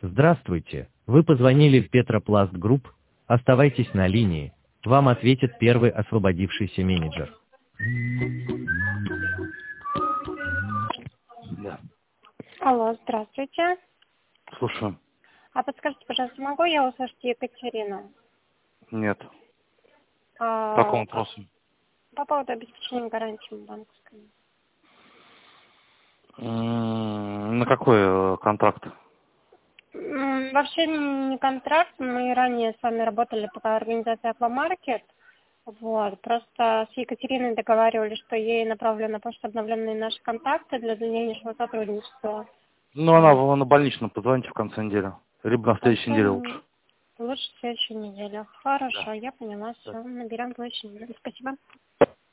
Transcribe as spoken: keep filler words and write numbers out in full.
Здравствуйте, вы позвонили в Петропласт Групп, оставайтесь на линии, вам ответит первый освободившийся менеджер. Да. Алло, здравствуйте. Слушаю. А подскажите, пожалуйста, могу я услышать Екатерину? Нет. А, По какому вопросу? по поводу обеспечения гарантии банковской. М, На какой э, контракт? М, Вообще не контракт, мы ранее с вами работали по организации Аквамаркет. Вот, просто с Екатериной договаривались, что ей направлю на почту обновленные наши контакты для дальнейшего сотрудничества. Ну, она в- на больничном, позвоните в конце недели. Либо на следующей неделе лучше. Лучше в следующей неделе. Хорошо, Да. я поняла, Да. все, наберем в следующей неделе. Спасибо.